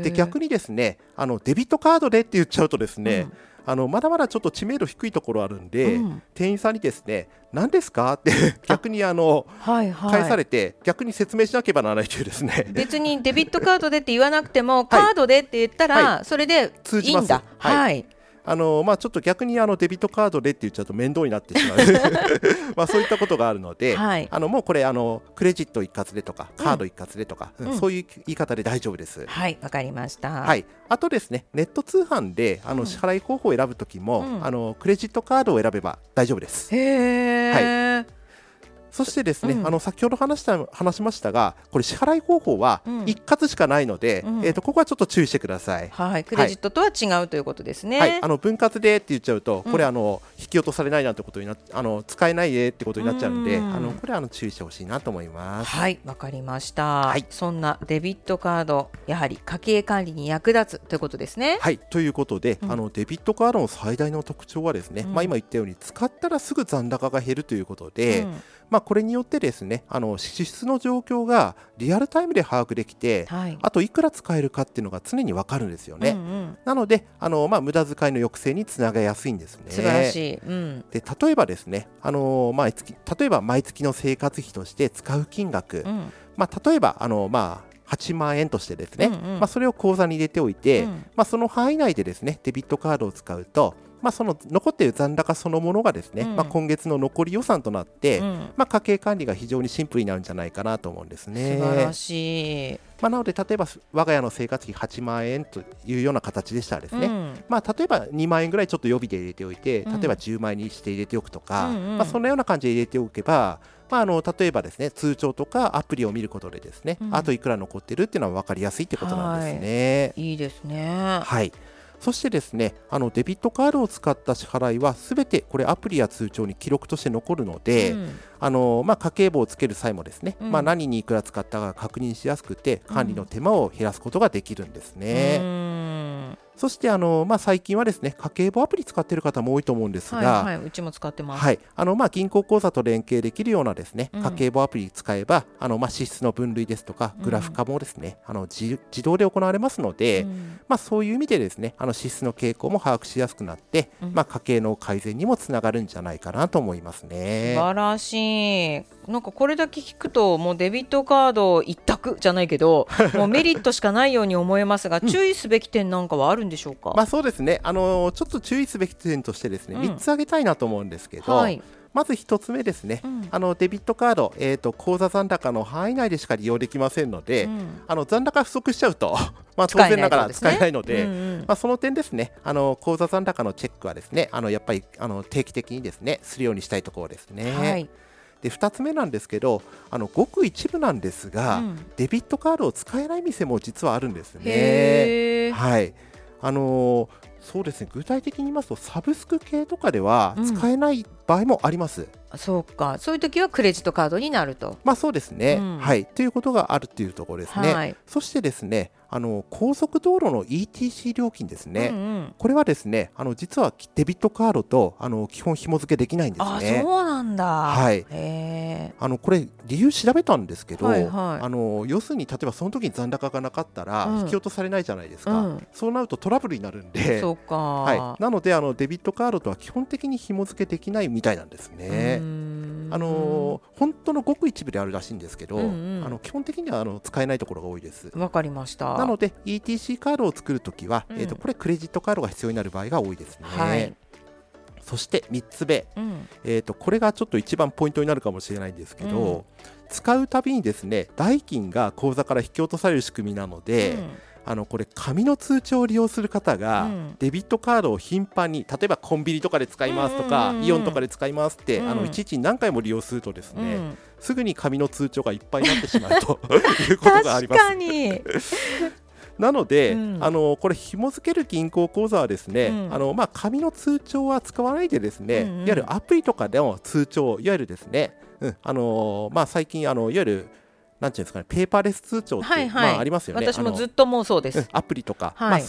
[SPEAKER 2] で逆にですね、あのデビットカードでって言っちゃうとですね、うんあのまだまだちょっと知名度低いところあるんで、うん、店員さんにですね何ですかって逆にあのあ、はいはい、返されて逆に説明しなければならないというですね
[SPEAKER 1] 別にデビットカードでって言わなくても、はい、カードでって言ったら、はい、それで
[SPEAKER 2] 通じます。
[SPEAKER 1] いいんだ。
[SPEAKER 2] はい、
[SPEAKER 1] はい
[SPEAKER 2] あのまあ、ちょっと逆にあのデビットカードでって言っちゃうと面倒になってしまうまあそういったことがあるので、はい、あのもうこれあのクレジット一括でとかカード一括でとか、うんうん、そういう言い方で大丈夫です。
[SPEAKER 1] はいわかりました、
[SPEAKER 2] はい、あとですねネット通販であの支払い方法を選ぶときも、うん、あのクレジットカードを選べば大丈夫です。
[SPEAKER 1] へー、はい、
[SPEAKER 2] そしてですね、うん、あの先ほど話した話しましたがこれ支払い方法は一括しかないので、うんえー、とここはちょっと注意してください、
[SPEAKER 1] はい、クレジットとは違うということですね、
[SPEAKER 2] はい、あの分割でって言っちゃうとこれ、うん、あの引き落とされないなんてことになあの使えないでってことになっちゃうので、うん、あのこれはあの注意してほしいなと思います。
[SPEAKER 1] はいわかりました、はい、そんなデビットカードやはり家計管理に役立つということですね。
[SPEAKER 2] はいということで、うん、あのデビットカードの最大の特徴はですね、うんまあ、今言ったように使ったらすぐ残高が減るということで、うんまあ、これによってですねあの支出の状況がリアルタイムで把握できて、はい、あといくら使えるかっていうのが常に分かるんですよね、うんうん、なのであの、まあ、無駄遣いの抑制につながりやすいんですね。
[SPEAKER 1] 素晴らしい、うん、
[SPEAKER 2] で例えばですねあの毎月例えば毎月の生活費として使う金額、うんまあ、例えばあの、まあはちまんえんとしてですね、うんうんまあ、それを口座に入れておいて、うんまあ、その範囲内でですねデビットカードを使うとまあ、その残っている残高そのものがですね、うんまあ、今月の残り予算となって、うんまあ、家計管理が非常にシンプルになるんじゃないかなと思うんですね。
[SPEAKER 1] 素晴らしい。
[SPEAKER 2] まあ、なので例えば我が家の生活費はちまんえんというような形でしたらですね、うんまあ、例えばにまんえんぐらいちょっと予備で入れておいて、例えばじゅうまんえんにして入れておくとか、うんうんまあ、そんなような感じで入れておけば、まあ、あの例えばですね通帳とかアプリを見ることでですね、うん、あといくら残ってるっていうのは分かりやすいってことなんですね。
[SPEAKER 1] はい、いいですね。
[SPEAKER 2] はいそしてですねあのデビットカードを使った支払いはすべてこれアプリや通帳に記録として残るので、うんあのまあ、家計簿をつける際もですね、うんまあ、何にいくら使ったか確認しやすくて管理の手間を減らすことができるんですね。うんそしてあの、まあ、最近はですね家計簿アプリ使っている方も多いと思うんですが、
[SPEAKER 1] はいはい、うちも使ってます、
[SPEAKER 2] はいあのまあ、銀行口座と連携できるようなですね、うん、家計簿アプリ使えばあの、まあ、支出の分類ですとかグラフ化もですね、うん、あの 自, 自動で行われますので、うんまあ、そういう意味でですねあの支出の傾向も把握しやすくなって、うんまあ、家計の改善にもつながるんじゃないかなと思いますね。
[SPEAKER 1] 素晴らしい。なんかこれだけ聞くともうデビットカード一択じゃないけどもうメリットしかないように思えますが、注意すべき点なんかはあるんでしょうか。
[SPEAKER 2] まあそうですね、あのー、ちょっと注意すべき点としてですね、うん、みっつ挙げたいなと思うんですけど、はい、まずひとつめですね、うん、あのデビットカード、えーと、口座残高の範囲内でしか利用できませんので、うん、あの残高不足しちゃうとまあ当然ながら使えないので、うんうんまあ、その点ですねあの口座残高のチェックはですねあのやっぱりあの定期的にですねするようにしたいところですね。はいでふたつめなんですけどあのごく一部なんですが、うん、デビットカードを使えない店も実はあるんですね。へー、はいあのー、そうですね具体的に言いますとサブスク系とかでは使えない場合もあります、
[SPEAKER 1] うん、そうかそういう時はクレジットカードになると
[SPEAKER 2] まあそうですね、うん、はいということがあるというところですね、はい、そしてですねあの高速道路の イーティーシー 料金ですね、うんうん、これはですねあの実はデビットカードとあの基本紐付けできないんですね。
[SPEAKER 1] あそうなんだ、
[SPEAKER 2] はい、へあのこれ理由調べたんですけど、はいはい、あの要するに例えばその時に残高がなかったら引き落とされないじゃないですか、うん、そうなるとトラブルになるんで
[SPEAKER 1] そうか、
[SPEAKER 2] はい、なのであのデビットカードとは基本的に紐付けできないみたいなんですね。うんあの本当のごく一部であるらしいんですけど、うんうん、あの基本的にはあの使えないところが多いです。
[SPEAKER 1] わかりました。
[SPEAKER 2] なので イーティーシー カードを作るときは、うんえー、とこれクレジットカードが必要になる場合が多いですね、はい、そしてみっつめ、うんえー、とこれがちょっと一番ポイントになるかもしれないんですけど、うん、使うたびにですね代金が口座から引き落とされる仕組みなので、うんあのこれ紙の通帳を利用する方が、うん、デビットカードを頻繁に例えばコンビニとかで使いますとか、うんうんうん、イオンとかで使いますって、うん、あのいちいち何回も利用するとですね、うん、すぐに紙の通帳がいっぱいになってしまうということがあります。
[SPEAKER 1] 確かに
[SPEAKER 2] なので、うん、あのこれ紐付ける銀行口座はですね、うん、あのまあ、紙の通帳は使わないでですね、うんうん、いわゆるアプリとかでの通帳いわゆるですね、うんあのまあ、最近あのいわゆるなんていうんですかね、ペーパーレス通帳って、はいはいまあ、ありますよね。
[SPEAKER 1] 私もずっともうそうです。
[SPEAKER 2] アプリとか、はいまあ、そういった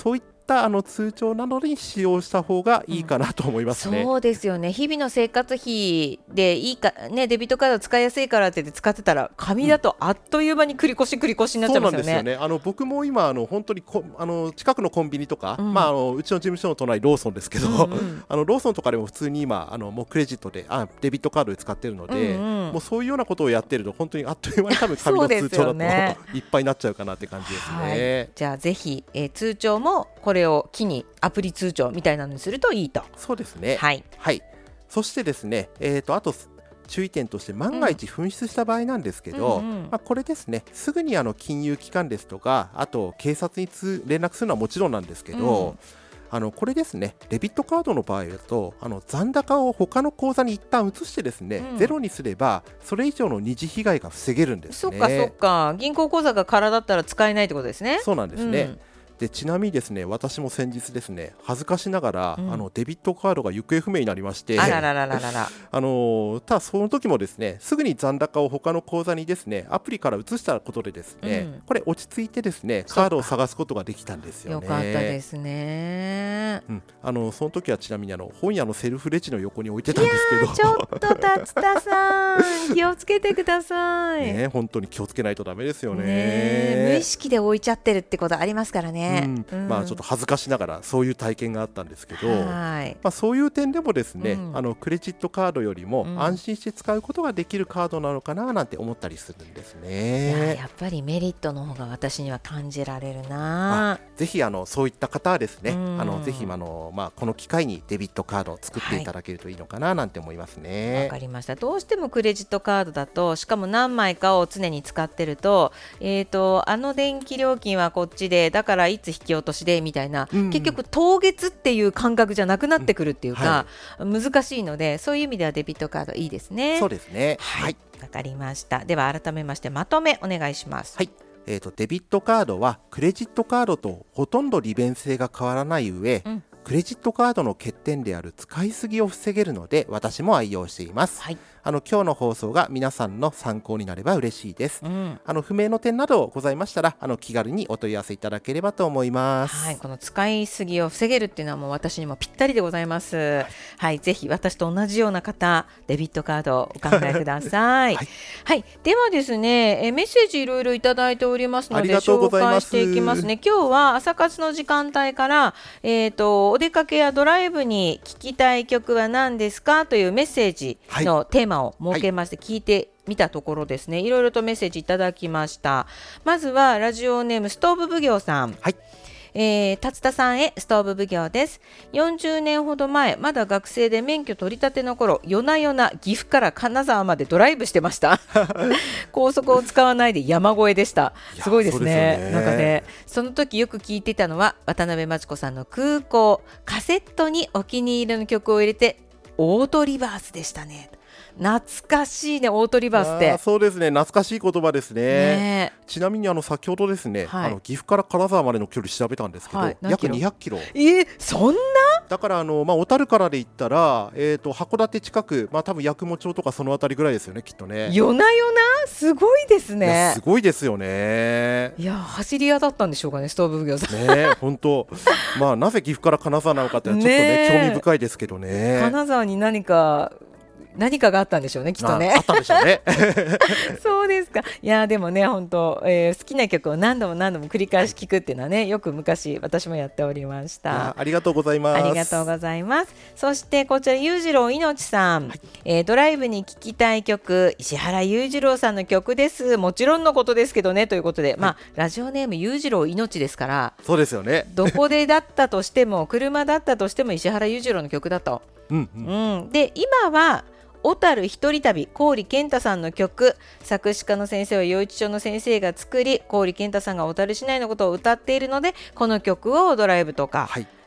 [SPEAKER 2] ったあの通帳などに使用した方がいいかなと思いますね、
[SPEAKER 1] うん、そうですよね。日々の生活費でいいか、ね、デビットカード使いやすいからって言って使ってたら紙だとあっという間に繰り越し繰り越しになっちゃいますよね。
[SPEAKER 2] そうなんですよね。あの僕も今あの本当にこあの近くのコンビニとか、うんまあ、あのうちの事務所の隣ローソンですけど、うんうん、あのローソンとかでも普通に今あのもうクレジットであデビットカードで使ってるので、うんうん、もうそういうようなことをやってると本当にあっという間に多分紙の通帳だと、ね、いっぱいになっちゃうかなって感じですね、
[SPEAKER 1] はい、じゃあぜひ、えー、通帳もこれを機にアプリ通帳みたいなのにするといいと。
[SPEAKER 2] そうですね、
[SPEAKER 1] はい、
[SPEAKER 2] はい、そしてですね、えーと、あと注意点として万が一紛失した場合なんですけど、うんうんうんまあ、これですねすぐにあの金融機関ですとかあと警察につ連絡するのはもちろんなんですけど、うんあのこれですねデビットカードの場合だとあの残高を他の口座に一旦移してですね、うん、ゼロにすればそれ以上の二次被害が防げるんですね。
[SPEAKER 1] そっかそっか、銀行口座が空だったら使えないってことですね。
[SPEAKER 2] そうなんですね、うんでちなみにですね私も先日ですね恥ずかしながら、うん、あのデビットカードが行方不明になりまして
[SPEAKER 1] あらららららら
[SPEAKER 2] あのただその時もですねすぐに残高を他の口座にですねアプリから移したことでですね、うん、これ落ち着いてですねカードを探すことができたんですよね。
[SPEAKER 1] よかったですね、
[SPEAKER 2] うん、あのその時はちなみにあの本屋のセルフレジの横に置いてたんですけど
[SPEAKER 1] いやちょっと達田さん気をつけてください
[SPEAKER 2] ね本当に気をつけないとダメですよ ね,
[SPEAKER 1] ね無意識で置いちゃってるってことありますからね、
[SPEAKER 2] うんうん、まあちょっと恥ずかしながらそういう体験があったんですけど、はいまあ、そういう点でもですね、うん、あのクレジットカードよりも安心して使うことができるカードなのかななんて思ったりするんですね。
[SPEAKER 1] いややっぱりメリットの方が私には感じられるな。
[SPEAKER 2] ぜひあのそういった方はですね、うん、あのぜひあの、まあ、この機会にデビットカードを作っていただけるといいのかななんて思いますね。
[SPEAKER 1] わ、はい、かりました。どうしてもクレジットカードだとしかも何枚かを常に使ってると、えーと、あの電気料金はこっちでだからいつ引き落としでみたいな、うん、結局当月っていう感覚じゃなくなってくるっていうか、うんはい、難しいのでそういう意味ではデビットカードいいですね。
[SPEAKER 2] そうですね。
[SPEAKER 1] はい、わかりました。では改めましてまとめお願いします。
[SPEAKER 2] はい、えーと、デビットカードはクレジットカードとほとんど利便性が変わらない上、うんクレジットカードの欠点である使いすぎを防げるので私も愛用しています、はい、あの今日の放送が皆さんの参考になれば嬉しいです、うん、あの不明の点などございましたらあの気軽にお問い合わせいただければと思います、
[SPEAKER 1] はい、この使いすぎを防げるっていうのはもう私にもぴったりでございます、はいはい、ぜひ私と同じような方デビットカードをお考えください、はいはい、ではですねえメッセージいろいろいただいておりますので紹介していきますね。今日は朝活の時間帯から、えーとお出かけやドライブに聴きたい曲は何ですかというメッセージのテーマを設けまして聞いてみたところですね、いろいろとメッセージいただきました。まずはラジオネームストーブ奉行さん、はいえー、達田さんへストーブ奉行です。よんじゅうねんほど前まだ学生で免許取り立ての頃夜な夜な岐阜から金沢までドライブしてました高速を使わないで山越えでした。すごいです ね, ですねなんかねその時よく聞いてたのは渡辺真知子さんの空港カセットにお気に入りの曲を入れてオートリバースでしたね。懐かしいねオートリバースって。
[SPEAKER 2] そうですね懐かしい言葉です ね, ねちなみにあの先ほどですね、はい、あの岐阜から金沢までの距離調べたんですけど、はい、約にひゃくキロ。
[SPEAKER 1] えー、そんな
[SPEAKER 2] だからあの、まあ、小樽からで言ったら、えー、と函館近く、まあ、多分八雲町とかそのあたりぐらいですよねきっとね。
[SPEAKER 1] 夜な夜なすごいですね。
[SPEAKER 2] すごいですよね。
[SPEAKER 1] いや走り屋だったんでしょうかねストーブ奉行さん
[SPEAKER 2] ね本当まあなぜ岐阜から金沢なのかってちょっとね興味深いですけどね。
[SPEAKER 1] 金沢に何か何かがあったんでしょうねきっとね。
[SPEAKER 2] あ, あったんでしょうね
[SPEAKER 1] そうですか。いやでもね本当、えー、好きな曲を何度も何度も繰り返し聴くっていうのはねよく昔私もやっておりました。
[SPEAKER 2] ありがとうございます。
[SPEAKER 1] ありがとうございます。そしてこちら裕次郎いのちさん、はいえー、ドライブに聴きたい曲石原裕次郎さんの曲です。もちろんのことですけどねということで、はいまあ、ラジオネーム裕次郎いのちですから
[SPEAKER 2] そうですよね
[SPEAKER 1] どこでだったとしても車だったとしても石原裕次郎の曲だと、
[SPEAKER 2] うんうん
[SPEAKER 1] うん、で今は小樽一人旅郡健太さんの曲作詞家の先生は余一町の先生が作り郡健太さんが小樽市内のことを歌っているのでこの曲をドライブとか、はい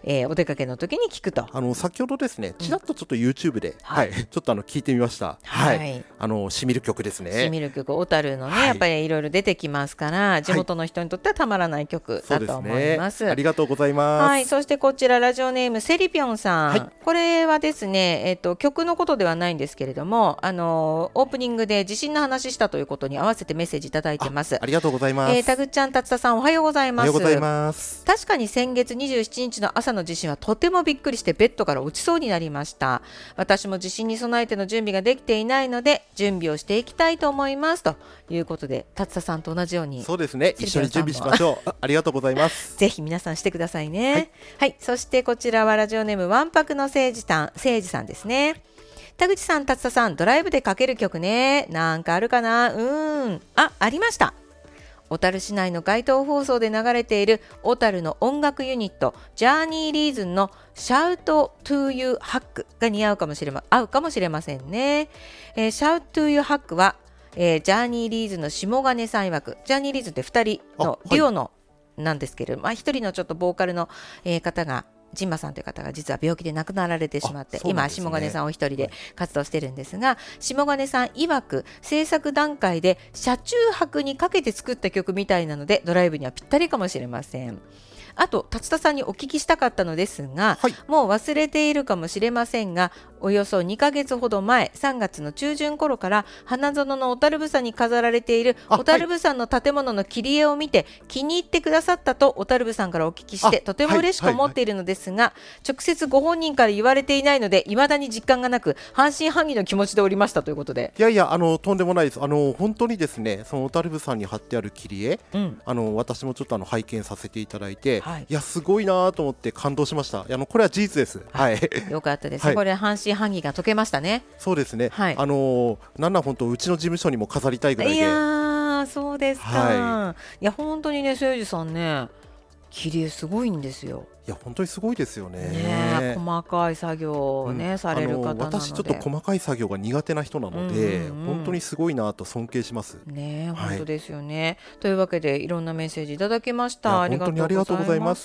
[SPEAKER 1] えー、お出かけの時に聞くと。
[SPEAKER 2] あの先ほどですねちらっとちょっと YouTube で、うんはい、ちょっとあの聞いてみました。はい、はい、あのしみる曲ですね。
[SPEAKER 1] しみる曲、小樽のね、はい、やっぱりいろいろ出てきますから地元の人にとってはたまらない曲だと思います。
[SPEAKER 2] はい、ありがとうございます。
[SPEAKER 1] はい、そしてこちらラジオネームセリピョンさん、はい、これはですね、えー、と曲のことではないんですけれども、あのオープニングで地震の話したということに合わせてメッセージいただいてます。
[SPEAKER 2] あ, ありがとうございます。
[SPEAKER 1] えー、たぐっちゃん、たつたさん、おはようございます。
[SPEAKER 2] おはようございます。
[SPEAKER 1] 確かに先月にじゅうしちにちの朝の地震はとてもびっくりしてベッドから落ちそうになりました。私も地震に備えての準備ができていないので準備をしていきたいと思いますということで、たつたさんと同じように
[SPEAKER 2] そうですね、一緒に準備しましょう。 あ, ありがとうございます。
[SPEAKER 1] ぜひ皆さんしてくださいね。はい、はい、そしてこちらはラジオネームわんぱくのせいじさん、せいじさんですね。田口さん、達田さん、ドライブでかける曲ね、なんかあるかな。うーんあ、ありました。小樽市内の街頭放送で流れている小樽の音楽ユニットジャーニーリーズンの Shout to You Hack が似合うかもしれま合うかもしれませんね。えー、Shout to You Hack は、えー、ジャーニーリーズンの下金さん曰く、ジャーニーリーズンってふたりのデュオのなんですけれども、はい、まあ、ひとりのちょっとボーカルの、えー、方がジンマさんという方が実は病気で亡くなられてしまって、ね、今下金さんお一人で活動してるんですが、下金さん曰く制作段階で車中泊にかけて作った曲みたいなのでドライブにはぴったりかもしれません。あと達田さんにお聞きしたかったのですが、はい、もう忘れているかもしれませんが、およそにかげつほど前、さんがつの中旬頃から花園の小樽部さんに飾られている小樽部さんの建物の切り絵を見て、はい、気に入ってくださったと小樽部さんからお聞きしてとても嬉しく思っているのですが、はいはいはい、直接ご本人から言われていないので未だに実感がなく半信半疑の気持ちでおりましたということで。
[SPEAKER 2] いやいや、あのとんでもないです。あの本当にですね、その小樽部さんに貼ってある切り絵、うん、あの私もちょっとあの拝見させていただいて、はい、いやすごいなと思って感動しました。あのこれは事実です。はい、
[SPEAKER 1] よかったです、はい、これ半信半疑が解けましたね。
[SPEAKER 2] そうですね、はい、あのなんなん本当うちの事務所にも飾りたいぐらいで。
[SPEAKER 1] いやそうですか、はい、いや本当にね、せいじさんね、切り絵すごいんですよ。
[SPEAKER 2] いや本当にすごいですよ ね,
[SPEAKER 1] ね細かい作業を、ねうん、される方なので、
[SPEAKER 2] 私ちょっと細かい作業が苦手な人なので、うんうんうん、本当にすごいなと尊敬します
[SPEAKER 1] ね。本当ですよね、はい、というわけでいろんなメッセージいただきました。
[SPEAKER 2] 本当にありがとうございます。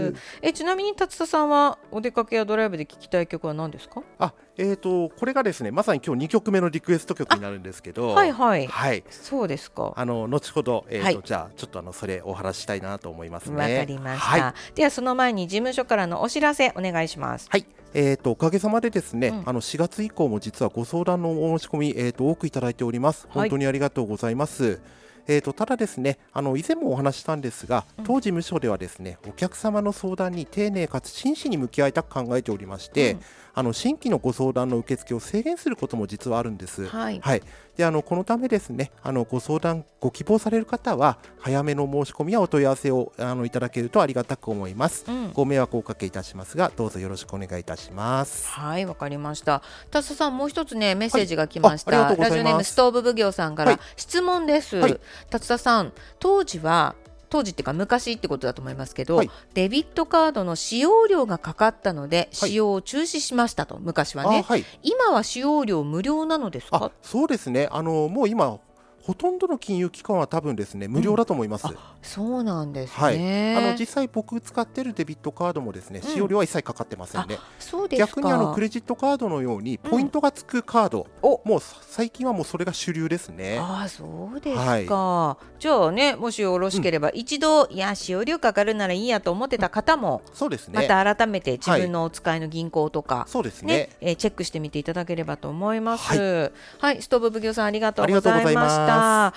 [SPEAKER 1] えちなみに達田さんはお出かけやドライブで聴きたい曲は何ですか？
[SPEAKER 2] あえーと、これがですねまさに今日にきょくめのリクエスト曲になるんですけど、
[SPEAKER 1] はいはい、
[SPEAKER 2] はい、
[SPEAKER 1] そうですか。
[SPEAKER 2] あの後ほど、えーとはい、じゃあちょっとあのそれお話したいなと思いますね。
[SPEAKER 1] わかりました、はい、ではその前に事務所からのお知らせお願いします。
[SPEAKER 2] はい、えーと、おかげさまでですね、うん、あのしがつ以降も実はご相談のお申し込み、えーと、多くいただいております。本当にありがとうございます。はい、えーと、ただですね、あの以前もお話したんですが、当事務所ではですね、お客様の相談に丁寧かつ真摯に向き合いたく考えておりまして、うん、あの新規のご相談の受付を制限することも実はあるんです。はいはい、であのこのためですね、あのご相談ご希望される方は早めの申し込みやお問い合わせをあのいただけるとありがたく思います。うん、ご迷惑をおかけいたしますがどうぞよろしくお願いいたします。
[SPEAKER 1] はい、わかりました。達田さん、もう一つねメッセージが来ました。はい、ラジオネームストーブ奉行さんから、はい、質問です。はい、達田さん、当時は当時っていうか昔ってことだと思いますけど、はい、デビットカードの使用料がかかったので使用を中止しましたと、昔はね、はい、今は使用料無料なのですか？
[SPEAKER 2] あ、そうですね、あのもう今ほとんどの金融機関は多分ですね無料だと思います。うん、
[SPEAKER 1] そうなんですね。
[SPEAKER 2] はい、あの実際僕使っているデビットカードもですね、うん、使用料は一切かかってませんね。
[SPEAKER 1] そうですか。
[SPEAKER 2] 逆にあのクレジットカードのようにポイントがつくカード、うん、もう最近はもうそれが主流ですね。
[SPEAKER 1] あ、そうですか。はい、じゃあね、もしよろしければ、うん、一度いや使用料かかるならいいやと思ってた方も、うん、そうですね、また改めて自分のお使いの銀行とか、はい、そうですね、えー、チェックしてみていただければと思います。はい、はい、ストーブ奉行さんありがとうございました。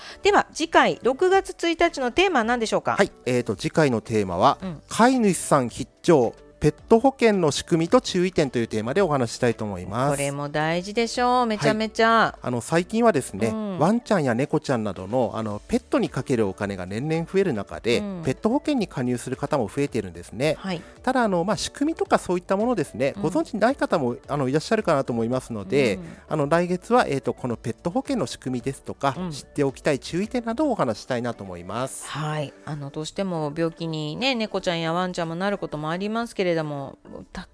[SPEAKER 1] では次回ろくがつついたちのテーマは何でしょうか？
[SPEAKER 2] はい、えーと、次回のテーマは、うん、飼い主さん必聴ペット保険の仕組みと注意点というテーマでお話ししたいと思います。
[SPEAKER 1] これも大事でしょう。めちゃめちゃ、はい、
[SPEAKER 2] あの最近はですね、うん、ワンちゃんや猫ちゃんなど の, あのペットにかけるお金が年々増える中で、うん、ペット保険に加入する方も増えているんですね。はい、ただあの、まあ、仕組みとかそういったものですね、うん、ご存知ない方もあのいらっしゃるかなと思いますので、うん、あの来月は、えーと、このペット保険の仕組みですとか、うん、知っておきたい注意点などをお話したいなと思います。
[SPEAKER 1] はい、あのどうしても病気に、ね、猫ちゃんやワンちゃんもなることもありますけれども、結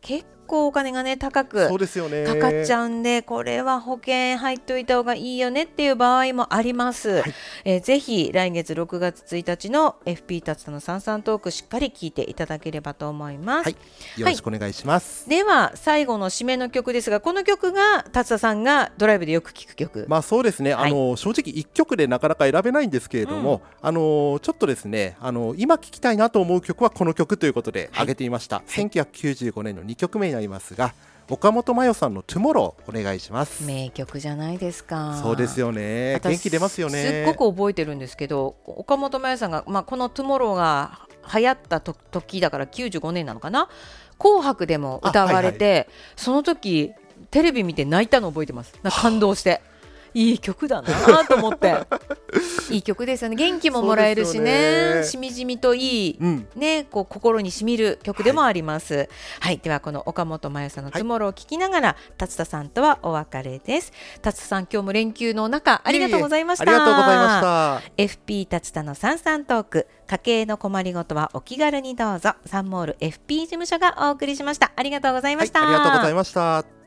[SPEAKER 1] 構お金がね高く
[SPEAKER 2] そうですよね
[SPEAKER 1] かかっちゃうんで、これは保険入っておいた方がいいよねっていう場合もあります、はい、えー、ぜひ来月ろくがつついたちの エフピー 達田のさんさんトークしっかり聞いていただければと思います、はい、
[SPEAKER 2] よろしくお願いします、
[SPEAKER 1] はい、では最後の締めの曲ですが、この曲が達田さんがドライブでよく聴く曲。
[SPEAKER 2] まあそうですね、はい、あの正直いっきょくでなかなか選べないんですけれども、うん、あのちょっとですね、あの今聴きたいなと思う曲はこの曲ということで挙げてみました、はい、せんきゅうひゃくきゅうじゅうごねんのにきょくめになりますが、岡本真代さんのトゥモローお願いします。
[SPEAKER 1] 名曲じゃないですか。
[SPEAKER 2] そうですよね、元気出ますよね。
[SPEAKER 1] すっごく覚えてるんですけど、岡本真代さんが、まあ、このトゥモローが流行ったと時だからきゅうじゅうごねんなのかな、紅白でも歌われて、はいはい、その時テレビ見て泣いたの覚えてます。なんか感動していい曲だなと思っていい曲ですよね。元気ももらえるし ね, ねしみじみといい、うんね、こう心にしみる曲でもあります、はいはい、ではこの岡本真代さんのトゥモローを聴きながら、はい、達田さんとはお別れです。達田さん、今日も連休の中ありがとうございました。
[SPEAKER 2] ありがとうございました。
[SPEAKER 1] エフピー 達田のさんさんトーク、家計の困りごとはお気軽にどうぞ。サンモール エフピー 事務所がお送りしました。ありがとうございました、
[SPEAKER 2] はい、ありがとうございました。